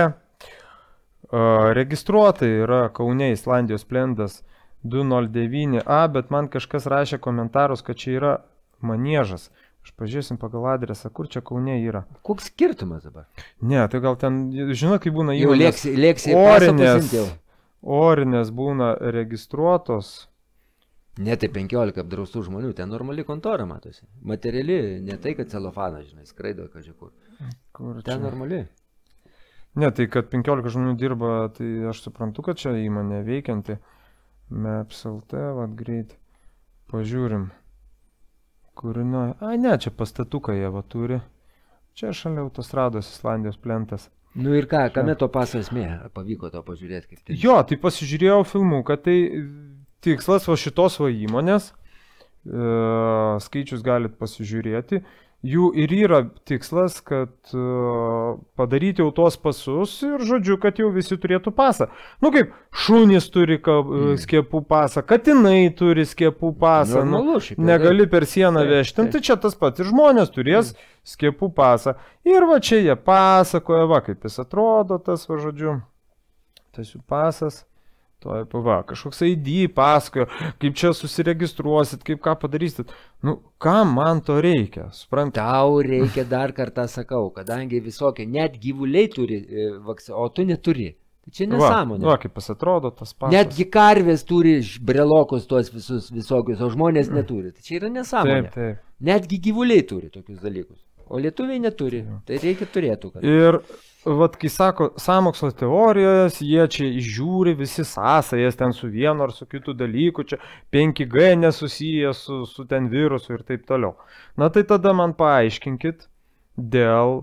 Speaker 2: uh, registruota yra Kaune Islandijos plendas du nulis devyni A, bet man kažkas rašė komentarus, kad čia yra maniežas. Aš pažiūrėsim pagal adresą, kur čia Kaune yra.
Speaker 1: Koks skirtumas dabar?
Speaker 2: Ne, tai gal ten, žinot, kai būna
Speaker 1: Jau
Speaker 2: įmonės,
Speaker 1: lėksi, lėksi pasą
Speaker 2: orinės,
Speaker 1: pasiimti jau.
Speaker 2: orinės būna registruotos.
Speaker 1: Ne, tai penkiolika apdraustų žmonių, ten normali kontora matosi. Materiali, ne tai, kad celofanas, žinai, skraido kažkur.
Speaker 2: Kur
Speaker 1: Ten
Speaker 2: čia?
Speaker 1: normali.
Speaker 2: Ne, tai kad penkiolika žmonių dirba, tai aš suprantu, kad čia įmonė veikianti. Maps L T, vat greit. Pažiūrim. Kūrinio. A, ne, čia pastatuką jie va turi. Čia šalia autostrados Islandijos plentas.
Speaker 1: Nu ir ką, kame to paso esmė? Ar pavyko to pažiūrėti kaip tai?
Speaker 2: Jo, tai pasižiūrėjau filmų, kad tai tikslas va šitos va įmonės. E, skaičius galit pasižiūrėti. Jų ir yra tikslas, kad uh, padaryti jau tuos pasus ir žodžiu, kad jau visi turėtų pasą. Nu kaip, šunys turi ka, mm. skiepų pasą, katinai turi skiepų pasą,
Speaker 1: Normalu,
Speaker 2: nu,
Speaker 1: šiaip,
Speaker 2: negali per sieną
Speaker 1: taip,
Speaker 2: vežti,
Speaker 1: taip.
Speaker 2: tai čia tas pats ir žmonės turės mm. skiepų pasą. Ir va čia jie pasakoja, va kaip jis atrodo tas, va žodžiu, tas jų pasas. Tuoj, va, kažkoks I D pasakojo, kaip čia susiregistruosit, kaip ką padarysit. Nu, kam man to reikia, suprant?
Speaker 1: Tau reikia dar kartą sakau, kadangi visokie, net gyvuliai turi e, vakciną, o tu neturi. Tai čia nesąmonė.
Speaker 2: Va, va, kaip jis atrodo tas pasas.
Speaker 1: Netgi karvės turi brelokus tuos visus visokius, o žmonės neturi. Tai čia yra nesąmonė.
Speaker 2: Taip, taip.
Speaker 1: Netgi gyvuliai turi tokius dalykus. O lietuviai neturi. Tai reikia turėtų. Kad...
Speaker 2: Ir, vat, kai sako, sąmokslo teorijos, jie čia žiūri visi sąsajas ten su vienu ar su kitu dalyku, čia penki G nesusiję su, su ten virusu ir taip toliau. Na tai tada man paaiškinkit dėl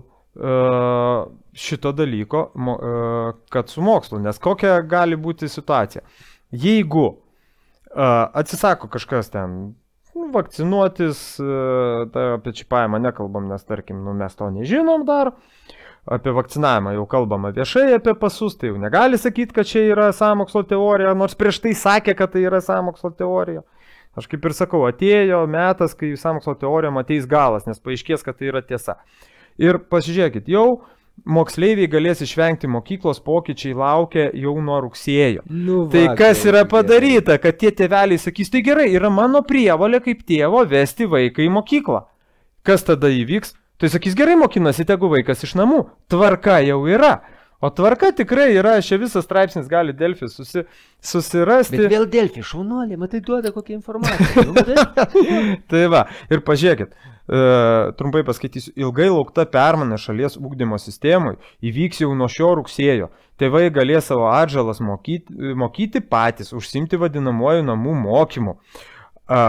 Speaker 2: uh, šito dalyko, mo, uh, kad su mokslu, nes kokia gali būti situacija. Jeigu uh, atsisako kažkas ten nu, vakcinuotis, uh, tai apie čipavimą nekalbam, nes tarkim, nu, mes to nežinom dar. Apie vakcinavimą jau kalbama viešai, apie pasus, tai jau negali sakyti, kad čia yra sąmokslo teorija, nors prieš tai sakė, kad tai yra sąmokslo teorija. Aš kaip ir sakau, atėjo metas, kai sąmokslo teorijom ateis galas, nes paaiškės, kad tai yra tiesa. Ir pasižiūrėkit, jau moksleiviai galės išvengti mokyklos, pokyčiai laukia jau nuo rugsėjo.
Speaker 1: Nu, va,
Speaker 2: Tai kas
Speaker 1: tai
Speaker 2: yra
Speaker 1: gerai.
Speaker 2: padaryta, kad tie tėveliai sakys, tai gerai, yra mano prievolė kaip tėvo vesti vaiką į mokyklą. Kas tada įvyks? Tai sakys, gerai mokinasi, tegu vaikas iš namų. Tvarka jau yra. O tvarka tikrai yra, šia visas straipsnis gali Delfi susi, susirasti.
Speaker 1: Bet vėl Delfi, šaunuolė, matai duoda kokią informaciją. Nu, tai...
Speaker 2: Tai va, ir pažiūrėkit, e, trumpai paskaitysiu, ilgai laukta permaina šalies ugdymo sistemui įvyks jau nuo šio rugsėjo. Tėvai galės savo atžalas mokyti, mokyti patys, užsimti vadinamuoju namų mokymu. E,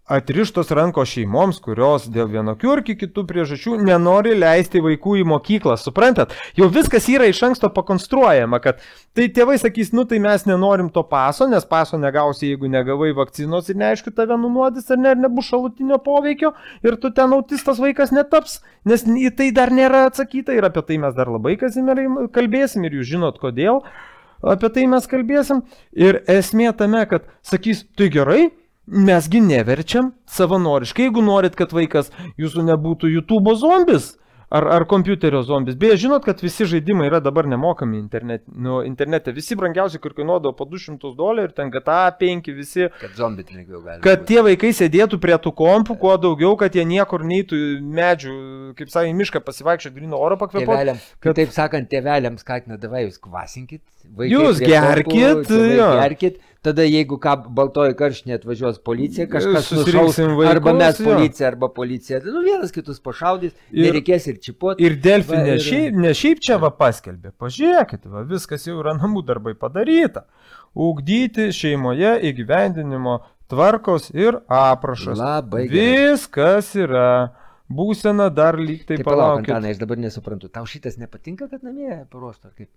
Speaker 2: atrištos rankos šeimoms, kurios dėl vienokių ar kitų priežasčių nenori leisti vaikų į mokyklą. Suprantat, jau viskas yra iš anksto pakonstruojama, kad tai tėvai sakys, nu tai mes nenorim to paso, nes paso negausi, jeigu negavai vakcinos ir neaišku tave nunuodys ar ne, nebus šalutinio poveikio ir tu ten autistas vaikas netaps, nes į tai dar nėra atsakyta ir apie tai mes dar labai Kazimierai kalbėsim ir jūs žinot kodėl apie tai mes kalbėsim. Ir esmė tame, kad sakys, tai gerai, mesgi neverčiam savanoriškai, jeigu norit, kad vaikas jūsų nebūtų YouTube zombis ar, ar kompiuterio zombis. Beje, žinot, kad visi žaidimai yra dabar nemokami internet, nu, internete. Visi brangiausiai, kur kainuodavo po du šimtus dolerių, ten G T A penki, visi.
Speaker 1: Kad zombi lengviau gali.
Speaker 2: Kad tie vaikai sėdėtų prie tų kompų, kuo daugiau, kad jie niekur neitų medžių, kaip sakė, į mišką pasivaikščioti, gryno oro pakvėpuoti.
Speaker 1: Kad... Taip sakant, tėveliams skatina, davai jūs kvasinkit.
Speaker 2: Jūs gerkit,
Speaker 1: kompų, jo. gerkit. Tada jeigu ką baltoji karštinė atvažiuos policija, kažkas nušaus, vaikus, arba mes policija, jo. arba policija, nu vienas kitus pašaudys, ir, nereikės ir čipuoti.
Speaker 2: Ir Delfi ne, ir... ne šiaip čia va paskelbė, pažiūrėkit, va, viskas jau yra namų darbai padaryta. Ugdyti šeimoje įgyvendinimo tvarkos ir aprašas.
Speaker 1: Labai gerai.
Speaker 2: Viskas yra. Būsena dar lyg tai
Speaker 1: palaukit. Palauk, Antanai, aš dabar nesuprantu. Tau šitas nepatinka, kad namie paruoštų ar kaip?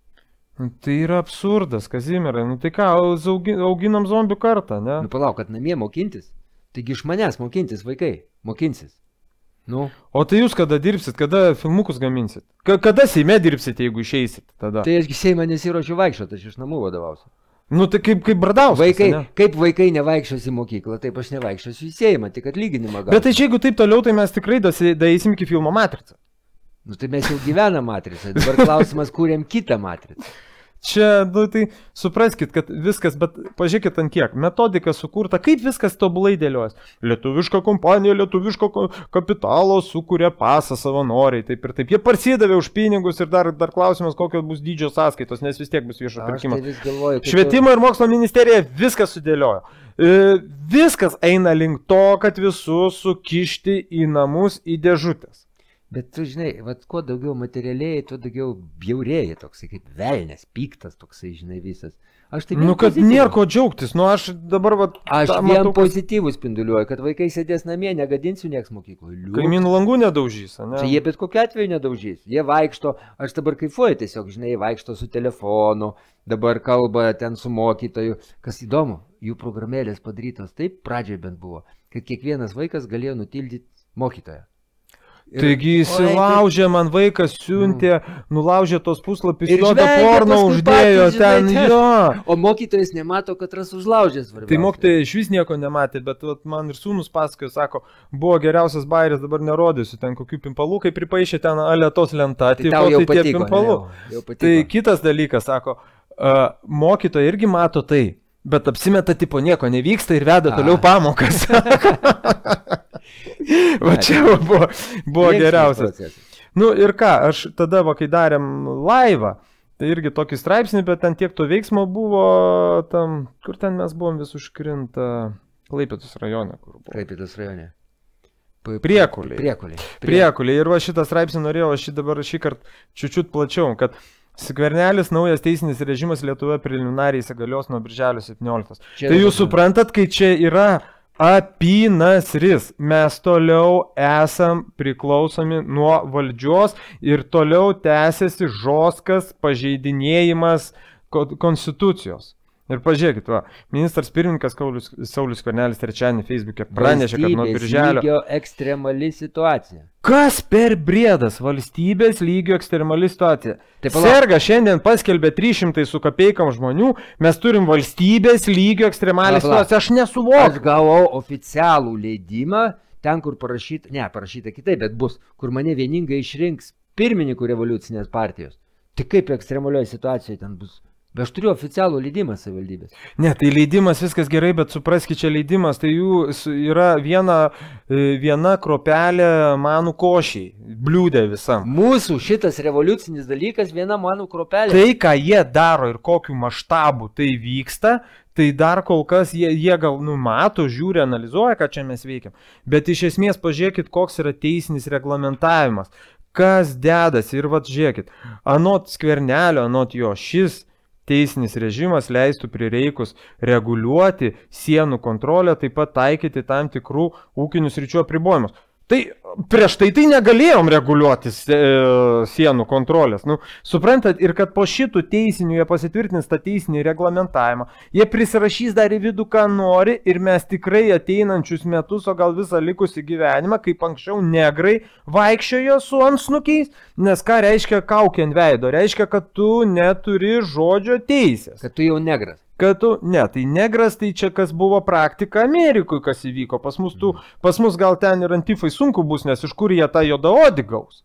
Speaker 2: Tai yra absurdas, Kazimierai. Nu tai ką, auginam zombių kartą, ne?
Speaker 1: Nu palauk, kad namie mokintis. Taigi iš manęs mokintis vaikai. Mokinsis. Nu.
Speaker 2: O tai jūs kada dirbsit, kada filmukus gaminsit? K kada Seime dirbsit, jeigu išeisit tada?
Speaker 1: Tai ašgi Seimą nesiruošiu vaikščioti, aš iš namų vadovausiu.
Speaker 2: Nu tai kaip, kaip Bradauskas,
Speaker 1: vaikai,
Speaker 2: ne?
Speaker 1: Kaip vaikai nevaikščios į mokyklą, taip aš nevaikščiosiu į Seimą, tik atlyginimą gausiu.
Speaker 2: Bet tai čia jeigu taip toliau, tai mes tikrai daeisim iki filmo Matrica.
Speaker 1: Nu tai mes jau gyvenam Matricą, dabar klausimas, kuriam kitą Matricą.
Speaker 2: Čia, nu tai supraskit, kad viskas, bet pažiūrėkit ant kiek, metodika sukurta, kaip viskas tobulai dėlios. Lietuviška kompanija, lietuviško kapitalo sukuria pasą savanoriai, taip ir taip. Jie parsidavė už pinigus ir dar, dar klausimas, kokios bus dydžio sąskaitos, nes vis tiek bus viešo pirkimas.
Speaker 1: Tai galvoju,
Speaker 2: Švietimo tu... ir mokslo ministerija viską sudėliojo. E, viskas eina link to, kad visus sukišti į namus į dėžutės.
Speaker 1: Bet tu žinai, vat, kuo daugiau materialiai, tuo daugiau bjaurėja toksai, kaip velnės, piktas toksai, žinai, visas. Aš taip
Speaker 2: nu, kad nėra ko džiaugtis, nu aš dabar, vat...
Speaker 1: Aš vien matau, pozityvų spinduliuoju, kad vaikai sėdės namie, negadinsiu nieks mokykloj.
Speaker 2: Kaimynų langų nedaužys, ne?
Speaker 1: Čia jie bet kokiu atveju nedaužys. Jie vaikšto, aš dabar kaifuoju tiesiog, žinai, vaikšto su telefonu, dabar kalba ten su mokytoju. Kas įdomu, jų programėlės padarytos taip, pradžiai bent buvo, kad kiekvienas vaikas galėjo nutildyti mokytoją.
Speaker 2: Ir, Taigi įsilaužė, man vaikas siuntė, nulaužė tos puslapius, juodą porno uždėjo ten, jo.
Speaker 1: O mokytojas nemato, kad ras užlaužęs svarbiausia.
Speaker 2: Tai mokytojai iš vis nieko nematė, bet vat, man ir sūnus pasakojo, sako, buvo geriausias bairis, dabar nerodysiu ten kokių pimpalų, kai pripaišė ten alėtos lentą,
Speaker 1: tai tau jau
Speaker 2: tai
Speaker 1: patiko,
Speaker 2: pimpalų.
Speaker 1: Ne, jau, jau patiko.
Speaker 2: Tai kitas dalykas, sako, uh, mokytojai irgi mato tai, bet apsimeta tipo nieko nevyksta ir veda A. toliau pamokas. Va čia buvo, buvo geriausias. Nu ir ką, aš tada, va, kai darėm laivą, tai irgi tokį straipsnį, bet ten tiek to veiksmo buvo, tam, kur ten mes buvom vis užkrinta, Klaipėdos rajone. Kur buvo.
Speaker 1: Klaipėdos rajone.
Speaker 2: Priekuliai.
Speaker 1: Priekuliai.
Speaker 2: Priekuliai. Ir va šitą straipsnį norėjau, aš šį dabar šį kartą čiučiut plačiau, kad Skvernelis naujas teisinis režimas Lietuvoje preliminariai įsigalios nuo birželio septynioliktos. Čia tai jūs suprantat, kai čia yra apynasris. Mes toliau esam priklausomi nuo valdžios ir toliau tęsiasi žostkas pažeidinėjimas konstitucijos. Ir pažiūrėkit, va, ministras pirmininkas Saulius Skvernelis trečiadienį Facebook'e pranešė, kad nuo birželio...
Speaker 1: Valstybės lygio ekstremali situacija.
Speaker 2: Kas per briedas? Valstybės lygio ekstremali situacija. Serga šiandien paskelbė trys šimtai su kapeikam žmonių, mes turim valstybės lygio ekstremalią situaciją. Aš nesuvokiu.
Speaker 1: Aš gavau oficialų leidimą, ten kur parašyta, ne, parašyta kitaip, bet bus, kur mane vieningai išrinks pirmininkų revoliucinės partijos. Tai kaip ekstremalioje situacijoje ten bus? Bet aš turiu oficialų leidimą savivaldybės.
Speaker 2: Ne, tai leidimas viskas gerai, bet supraskit, čia leidimas, tai jų yra viena, viena kropelė manų košiai, bliūdė visam.
Speaker 1: Mūsų šitas revoliucinis dalykas viena manų kropelė.
Speaker 2: Tai, ką jie daro ir kokiu maštabu tai vyksta, tai dar kol kas jie, jie gal numato, žiūri, analizuoja, ką čia mes veikiam. Bet iš esmės pažiūrėkit, koks yra teisinis reglamentavimas. Kas dedasi ir vat žiūrėkit, anot Skvernelio, anot jo, šis teisinis režimas leistų prireikus reguliuoti sienų kontrolę, taip pat taikyti tam tikrų ūkinių sričių apribojimus. Tai prieš tai tai negalėjom reguliuoti e, sienų kontrolės. Nu, suprantat, ir kad po šitų teisinių jie pasitvirtins tą teisinį reglamentavimą, jie prisirašys dar į vidų, ką nori, ir mes tikrai ateinančius metus, o gal visą likusį gyvenimą, kaip anksčiau negrai vaikščiojo su antsnukiais, nes ką reiškia kaukė ant veido? Reiškia, kad tu neturi žodžio teisės.
Speaker 1: Kad tu jau negras.
Speaker 2: Kad tu, ne, tai negras, tai čia kas buvo praktika Amerikoje, kas įvyko. Pas mus, tu, pas mus gal ten ir antifai sunku bus, nes iš kur jie tą juodaodį gaus?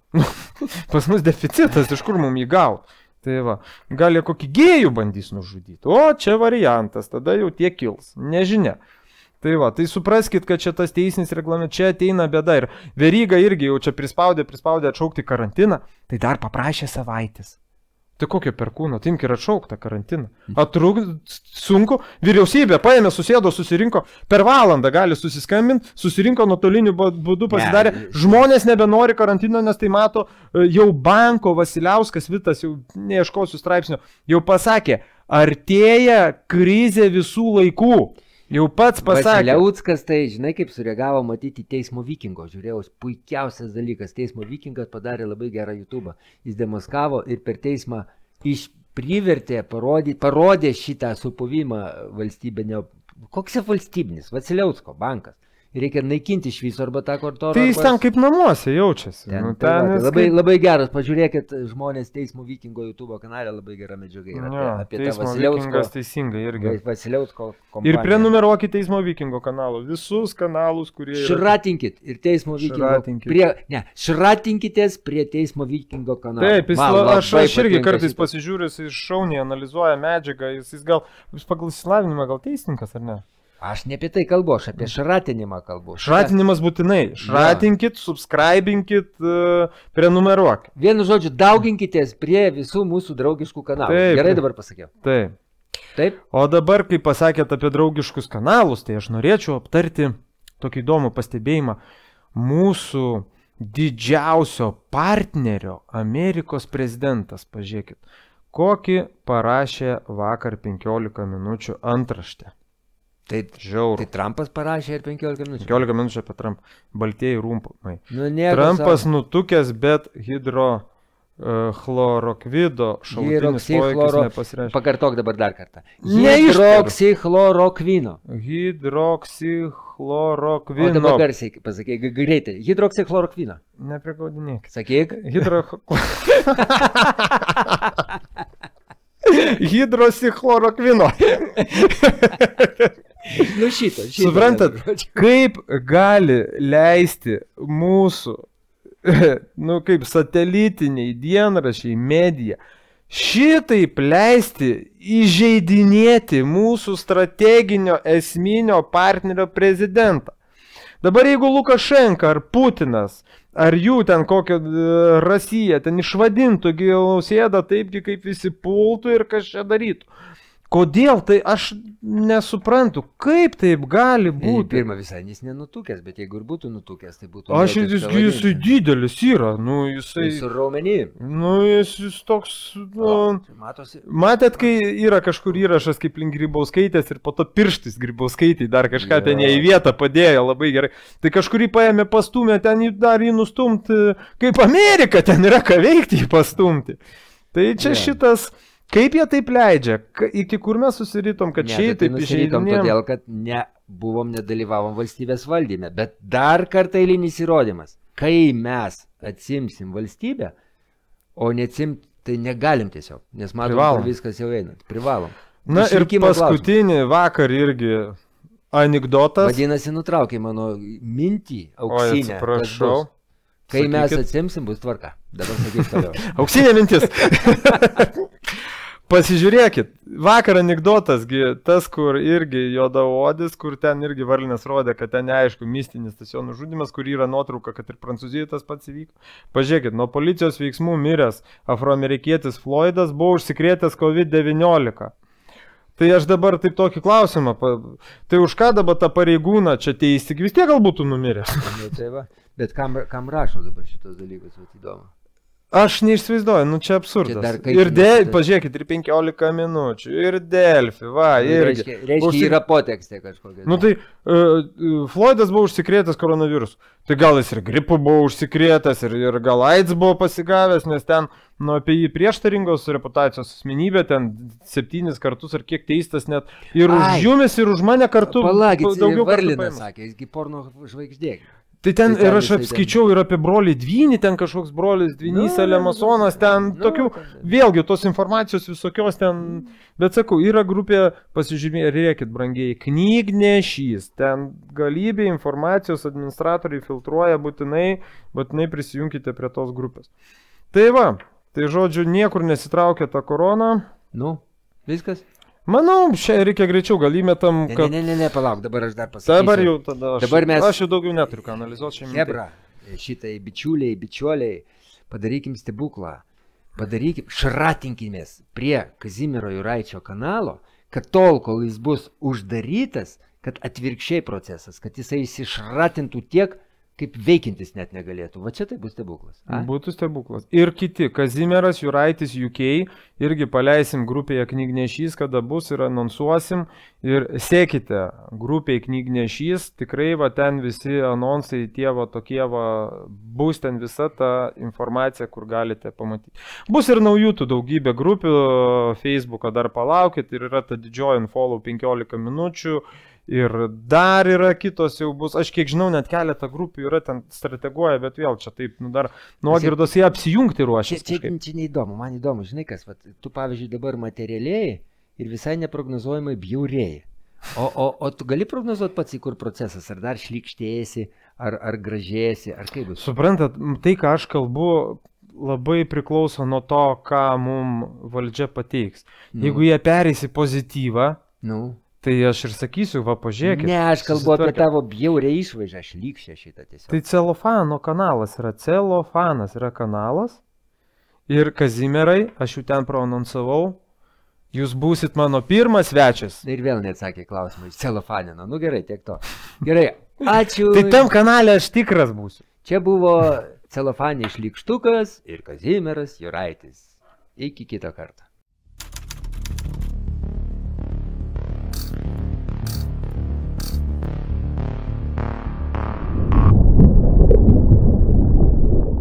Speaker 2: Pas mus deficitas, iš kur mums jį gaut? Tai va, gal jie kokį gėjų bandys nužudyti. O, čia variantas, tada jau tiek kils. Nežinia. Tai va, tai supraskit, kad čia tas teisinis reglamentas, čia ateina bėda. Ir Veryga irgi jau čia prispaudė, prispaudė atšaukti karantiną, tai dar paprašė savaitės. Tai kokio perkūno, tai imk ir atšauk tą karantiną. Atrūk, sunku, vyriausybė paėmė, susėdo, susirinko, per valandą gali susiskambinti, susirinko nuotoliniu būdu, pasidarė, žmonės nebenori karantino, nes tai mato, jau banko Vasiliauskas Vitas, jau neieškosiu straipsnio, jau pasakė, artėja krizė visų laikų. Jau pats pasakė.
Speaker 1: Vasiliauskas, tai žinai, kaip sureagavo matyti Teismo Vikingo. Žiūrėjau, puikiausias dalykas. Teismo Vikingas padarė labai gerą YouTube. Jis demaskavo ir per teismą iš privertė, parodė, parodė šitą supuvimą valstybinio. Koks yra valstybinis? Vasiliausko bankas. Reikia naikinti iš viso arba tą kortorą.
Speaker 2: Tai jis ten kaip namuose jaučiasi.
Speaker 1: Ten,
Speaker 2: nu,
Speaker 1: tai
Speaker 2: ten
Speaker 1: va, tai labai,
Speaker 2: kaip...
Speaker 1: labai geras, pažiūrėkit, žmonės Teismo Vikingo YouTube kanale labai gera medžiaga yra apie,
Speaker 2: jo,
Speaker 1: apie tą
Speaker 2: Teismo
Speaker 1: Vasiliausko.
Speaker 2: Vikingas teisingai irgi.
Speaker 1: Vasiliausko kompaniją.
Speaker 2: Ir prenumeruokit Teismo Vikingo kanalų. Visus kanalus, kurie yra...
Speaker 1: Šratinkit ir Teismo Vikingo.
Speaker 2: Šratinkit.
Speaker 1: Prie, ne, šratinkitės prie Teismo Vikingo kanalo.
Speaker 2: Taip, jis,
Speaker 1: Man
Speaker 2: la, aš,
Speaker 1: labai
Speaker 2: aš irgi
Speaker 1: patinka
Speaker 2: kartais
Speaker 1: šitas.
Speaker 2: pasižiūriu, jis šauniai analizuoja medžiagą, jis, jis gal jis pagal išsilavinimą gal teisininkas ar ne?
Speaker 1: Aš ne apie tai kalbu, aš apie šratinimą kalbu.
Speaker 2: Šratinimas būtinai. Šratinkit, subscribinkit, uh, prenumeruokit.
Speaker 1: Vienu žodžiu, dauginkitės prie visų mūsų draugiškų kanalų.
Speaker 2: Taip.
Speaker 1: Gerai dabar pasakiau.
Speaker 2: Taip.
Speaker 1: Taip?
Speaker 2: O dabar, kai pasakėt apie draugiškus kanalus, tai aš norėčiau aptarti tokį įdomų pastebėjimą. Mūsų didžiausio partnerio Amerikos prezidentas, pažiūrėkit, kokį parašė vakar penkiolika minučių antraštę.
Speaker 1: Tai,
Speaker 2: Žiauru.
Speaker 1: tai Trumpas parašė ir penkiolika minučių.
Speaker 2: penkiolika minučių apie Trumpą. Baltieji rūmai.
Speaker 1: Nu, nieko
Speaker 2: Trumpas
Speaker 1: savo.
Speaker 2: nutukęs, bet hidrochlorokvido šalutinis poveikis nepasireiškia.
Speaker 1: Pakartok dabar dar kartą.
Speaker 2: Neištariu.
Speaker 1: Hidroksichlorokvino. O
Speaker 2: Hidroksichlorokvino.
Speaker 1: dabar garsiai pasakyk, g- greitai. Hidroksichlorokvino.
Speaker 2: Neprikaudinėk.
Speaker 1: Sakyk.
Speaker 2: Hidro... Hidrosichlorokvino.
Speaker 1: Nu šito, šito.
Speaker 2: Suprantat, kaip gali leisti mūsų, nu kaip satelitiniai dienraščiai, medija, šitaip leisti įžeidinėti mūsų strateginio esminio partnerio prezidentą. Dabar jeigu Lukašenka ar Putinas, ar jų ten kokią e, Rasiją ten išvadintų Nausėdą taipgi, kaip visi pultų ir kas čia darytų. Kodėl tai aš nesuprantu, kaip taip gali būti?
Speaker 1: Pirma visai, jis nenutukęs, bet jeigu ir būtų nutukęs, tai būtų...
Speaker 2: Aš jis, jisai didelis yra, nu jisai...
Speaker 1: Jis su raumenim.
Speaker 2: Nu jis, jis toks... Nu,
Speaker 1: O, matosi.
Speaker 2: matėt, kai yra kažkur įrašas kaip link Grybauskaitės ir po to pirštis Grybauskaitei dar kažką
Speaker 1: Jo.
Speaker 2: ten jai į vietą padėjo labai gerai. Tai kažkurį paėmė pastumė, ten jį dar jį nustumti, kaip Amerika, ten yra ką veikti jį pastumti. Tai čia
Speaker 1: Jo.
Speaker 2: šitas... Kaip jie taip leidžia? Ka- Iki kur mes susiritom, kad
Speaker 1: Ne,
Speaker 2: šiai
Speaker 1: bet tai
Speaker 2: taip
Speaker 1: nusirytom
Speaker 2: išeidinėjom?
Speaker 1: todėl, kad nebuvom, nedalyvavom valstybės valdyme. Bet dar kartą eilinis įrodymas. Kai mes atsimsim valstybę, o neatsimt, tai negalim tiesiog. Nes matom,
Speaker 2: Privalom.
Speaker 1: kur viskas jau eina. Privalom.
Speaker 2: Na ir
Speaker 1: Išlikimo
Speaker 2: paskutinį vakar irgi anekdotas.
Speaker 1: Vadinasi, nutraukė mano mintį
Speaker 2: Oi,
Speaker 1: auksinę.
Speaker 2: atsiprašau.
Speaker 1: Kai mes
Speaker 2: Sakykit.
Speaker 1: atsimsim, bus tvarka. Dabar sakyk toliau.
Speaker 2: Auksinė mintis. Pasižiūrėkit, vakar anekdotasgi, tas, kur irgi juodaodis, kur ten irgi Varlinas rodė, kad ten neaišku, mistinis tas jo nužudymas, kur yra nuotrauka, kad ir Prancūzijoje tas pats įvyko. Pažiūrėkit, nuo policijos veiksmų miręs afroamerikietis Floydas buvo užsikrėtęs COVID devyniolika. Tai aš dabar taip tokį klausimą, pa- tai už ką dabar tą pareigūną čia teisti, vis tiek gal būtų numiręs.
Speaker 1: Nu, tai va. Bet kam, kam rašo dabar šitos dalykus, vat įdomu.
Speaker 2: Aš neišsivaizduoju, nu čia absurdas.
Speaker 1: Čia dar kaip
Speaker 2: Ir Delfi,
Speaker 1: šitas-
Speaker 2: pažiūrėkit, ir penkiolika minučių, ir Delfi, va,
Speaker 1: Nu,
Speaker 2: irgi.
Speaker 1: reiškia, reiškia
Speaker 2: Užsik-
Speaker 1: yra potekstė kažkokia.
Speaker 2: Nu tai uh, Floydas buvo užsikrėtęs koronavirusu. Tai gal jis ir gripu buvo užsikrėtęs, ir, ir gal AIDS buvo pasigavęs, nes ten nu, apie jį prieštaringos reputacijos asmenybė, ten septynis kartus ar kiek teistas net. Ir už
Speaker 1: Ai.
Speaker 2: jumis, ir už mane kartu.
Speaker 1: Palagit,
Speaker 2: daugiau kartų
Speaker 1: Varlinas
Speaker 2: paėmęs.
Speaker 1: sakė, jisgi porno žvaigždė.
Speaker 2: Tai ten
Speaker 1: Tai ten
Speaker 2: ir aš
Speaker 1: jisai ten-
Speaker 2: apskaičiau ir apie brolį Dvynį, ten kažkoks brolis Dvynys,
Speaker 1: Nu,
Speaker 2: Alemasonas, ten
Speaker 1: nu,
Speaker 2: tokių,
Speaker 1: ten-
Speaker 2: vėlgi tos informacijos visokios ten, bet sakau, yra grupė, pasižiūrėkit, brangiai, knygnešys, ten galybė informacijos administratoriai filtruoja, būtinai, būtinai prisijunkite prie tos grupės. Tai va, tai žodžiu, niekur nesitraukia ta korona.
Speaker 1: Nu, viskas?
Speaker 2: Manau, čia reikia greičiau, gal įmetam,
Speaker 1: Ne,
Speaker 2: kad...
Speaker 1: ne, ne, ne, palauk, dabar aš dar pasakysiu.
Speaker 2: Dabar jau tada aš,
Speaker 1: Dabar mes-
Speaker 2: aš jau daugiau neturiu ką analizuoti šiandien.
Speaker 1: Hebra, šitai bičiuliai, bičiuliai, padarykim stebuklą. Padarykim, šratinkimės prie Kazimiero Juraičio kanalo, kad tol, kol jis bus uždarytas, kad atvirkščiai procesas, kad jisai įsišratintų tiek, kaip veikintis net negalėtų. Va čia tai bus stebuklas. A?
Speaker 2: Būtų stebuklas. Ir kiti, Kazimieras Juraitis U K, irgi paleisim grupėje Knygnešys, kada bus ir anonsuosim. Ir sekite grupėje Knygnešys, tikrai va ten visi anonsai, tie va tokie va, bus ten visa ta informacija, kur galite pamatyti. Bus ir naujų tų daugybė grupių, Facebooką dar palaukit, ir yra ta didžioji unfollow penkiolika minučių. Ir dar yra kitos jau bus, aš kiek žinau, net keletą grupių yra ten strateguoja, bet vėl čia taip, nu dar nuogirdos jie apsijungti
Speaker 1: Čia,
Speaker 2: ruošiasi.
Speaker 1: čia,
Speaker 2: kažkaip.
Speaker 1: čia neįdomu, man įdomu, žinai kas, vat, tu pavyzdžiui dabar materialiai ir visai neprognozuojamai bjaurėjai. O, o, o tu gali prognozuoti pats, į kur procesas, ar dar šlykštėsi, ar, ar gražėsi, ar kaip bus?
Speaker 2: Suprantat, m, tai ką aš kalbu, labai priklauso nuo to, ką mums valdžia pateiks.
Speaker 1: Nu.
Speaker 2: Jeigu jie pereis į pozityvą,
Speaker 1: Nu.
Speaker 2: tai aš ir sakysiu, va pažiūrėkit.
Speaker 1: Ne, aš kalbu apie
Speaker 2: susitvarkė.
Speaker 1: tavo bjaurę išvaizdą, aš lygšę šitą tiesiog.
Speaker 2: Tai celofano kanalas yra, celofanas yra kanalas. Ir Kazimierai, aš jau ten proanonsavau, jūs būsit mano pirmas svečias.
Speaker 1: Ir vėl neatsakė klausimą, iš celofanino. Nu gerai, tiek to. Gerai, ačiū.
Speaker 2: Tai tam kanale aš tikras būsiu.
Speaker 1: Čia buvo celofanė šlykštukas ir Kazimieras Juraitis. Iki kito karto.